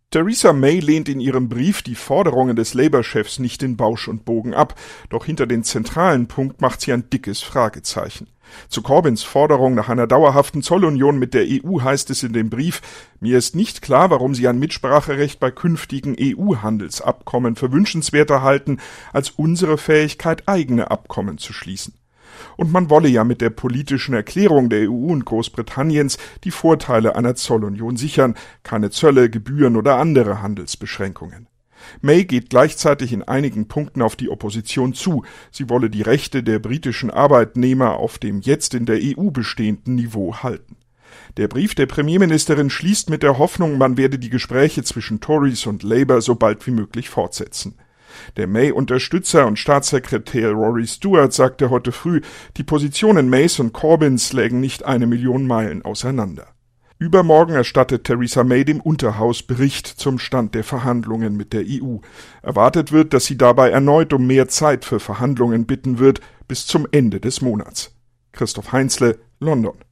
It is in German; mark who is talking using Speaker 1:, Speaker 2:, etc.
Speaker 1: Theresa May lehnt in ihrem Brief die Forderungen des Labour-Chefs nicht in Bausch und Bogen ab, doch hinter den zentralen Punkt macht sie ein dickes Fragezeichen. Zu Corbyns Forderung nach einer dauerhaften Zollunion mit der EU heißt es in dem Brief: Mir ist nicht klar, warum Sie ein Mitspracherecht bei künftigen EU-Handelsabkommen für wünschenswerter halten, als unsere Fähigkeit, eigene Abkommen zu schließen. Und man wolle ja mit der politischen Erklärung der EU und Großbritanniens die Vorteile einer Zollunion sichern, keine Zölle, Gebühren oder andere Handelsbeschränkungen. May geht gleichzeitig in einigen Punkten auf die Opposition zu. Sie wolle die Rechte der britischen Arbeitnehmer auf dem jetzt in der EU bestehenden Niveau halten. Der Brief der Premierministerin schließt mit der Hoffnung, man werde die Gespräche zwischen Tories und Labour so bald wie möglich fortsetzen. Der May-Unterstützer und Staatssekretär Rory Stewart sagte heute früh, die Positionen Mays und Corbyns lägen nicht 1 Million Meilen auseinander. Übermorgen erstattet Theresa May dem Unterhaus Bericht zum Stand der Verhandlungen mit der EU. Erwartet wird, dass sie dabei erneut um mehr Zeit für Verhandlungen bitten wird, bis zum Ende des Monats. Christoph Heinzle, London.